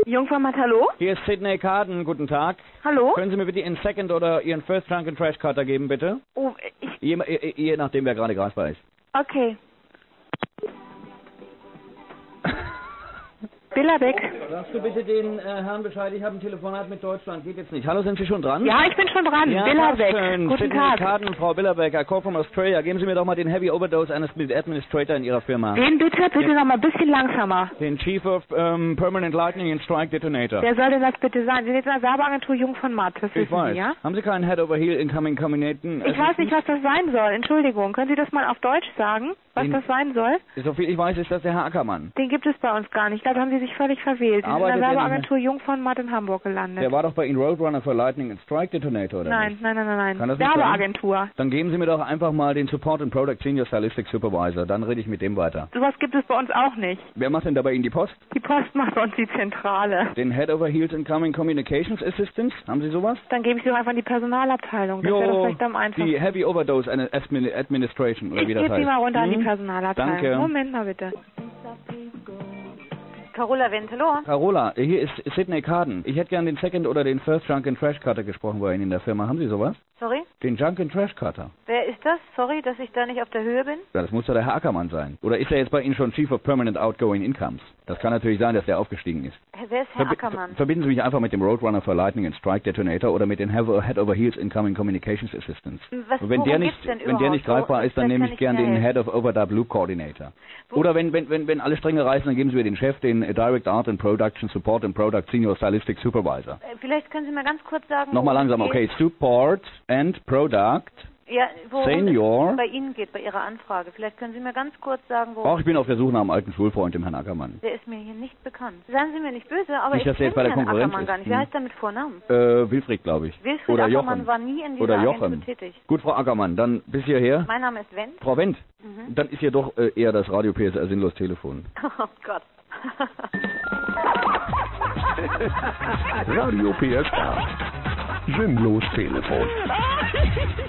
Jungfrau Matt, hallo? Hier ist Sidney Carden, guten Tag. Hallo? Können Sie mir bitte Ihren Second oder Ihren First Drunken Trash Cutter geben, bitte? Oh, Je nachdem, wer gerade greifbar ist. Okay. Billerbeck. Sagst du bitte den Herrn Bescheid, ich habe ein Telefonat mit Deutschland, geht jetzt nicht. Hallo, sind Sie schon dran? Ja, ich bin schon dran. Ja, Billerbeck. schön. Guten Sidney Tag. Carden, Frau Billerbeck, I call from Australia. Geben Sie mir doch mal den Heavy Overdose Administrator in Ihrer Firma. Den bitte noch mal ein bisschen langsamer. Den Chief of Permanent Lightning and Strike Detonator. Wer soll denn das bitte sein? Sie sind jetzt in der Werbeagentur Jung von Matt, das Ich wissen weiß. Sie, ja? Haben Sie keinen Head over Heel Incoming Combinaten? Ich weiß nicht, was das sein soll. Entschuldigung. Können Sie das mal auf Deutsch sagen, was das sein soll? So viel ich weiß, ist das der Herr Ackermann. Den gibt es bei uns gar nicht. Ich glaube, haben Sie sich völlig verwählt. Sie sind in der Werbeagentur Jung von Matt in Hamburg gelandet. Der war doch bei Ihnen Roadrunner für Lightning and Strike Detonator, oder Nein, nicht? nein. Kann das nicht Werbeagentur. sein? Dann geben Sie mir doch einfach mal den Support and Product Senior Stylistic Supervisor. Dann rede ich mit dem weiter. Sowas gibt es bei uns auch nicht. Wer macht denn da bei Ihnen die Post? Die Post macht bei uns die Zentrale. Den Head over Heels Incoming Communications Assistance? Haben Sie sowas? Dann gebe ich Sie doch einfach in die Personalabteilung. Das wäre doch vielleicht am einfachsten. Die Heavy Overdose Administration, oder wie das heißt. Ich gebe Sie mal runter an die Personalabteilung. Danke. Moment mal bitte. Carola Wendt, hallo. Carola, hier ist Sidney Carden. Ich hätte gern den Second oder den First Drunken Trash Cutter gesprochen bei Ihnen in der Firma. Haben Sie sowas? Sorry? Den Drunken Trash Cutter. Wer ist das? Sorry, dass ich da nicht auf der Höhe bin. Ja, das muss doch der Herr Ackermann sein. Oder ist er jetzt bei Ihnen schon Chief of Permanent Outgoing Incomes? Das kann natürlich sein, dass der aufgestiegen ist. Wer ist Herr Ackermann? Verbinden Sie mich einfach mit dem Roadrunner for Lightning and Strike Detonator oder mit den Head over Heels Incoming Communications Assistance. Wenn der nicht greifbar ist, dann nehme ich gern den Head of Overdub Loop Coordinator. Oder wenn alle Stränge reißen, dann geben Sie mir den Chef, den Direct Art and Production Support and Product Senior Stylistic Supervisor. Vielleicht können Sie mir ganz kurz sagen... Nochmal langsam, okay. Support and Product ja, Senior... es bei Ihnen geht, bei Ihrer Anfrage. Vielleicht können Sie mir ganz kurz sagen, worum... Auch ich bin auf der Suche nach einem alten Schulfreund, dem Herrn Ackermann. Der ist mir hier nicht bekannt. Seien Sie mir nicht böse, aber nicht, ich kenne Herrn Ackermann gar nicht. Wer heißt der mit Vornamen? Wilfried, glaube ich. Wilfried oder Ackermann Jochen. war nie in dieser oder Agentur Jochen. tätig. Gut, Frau Ackermann, dann bis hierher. Mein Name ist Wendt. Frau Wendt, dann ist hier doch eher das Radio PSR Sinnlos Telefon. Oh Gott. Radio PSR. Sinnlos Telefon.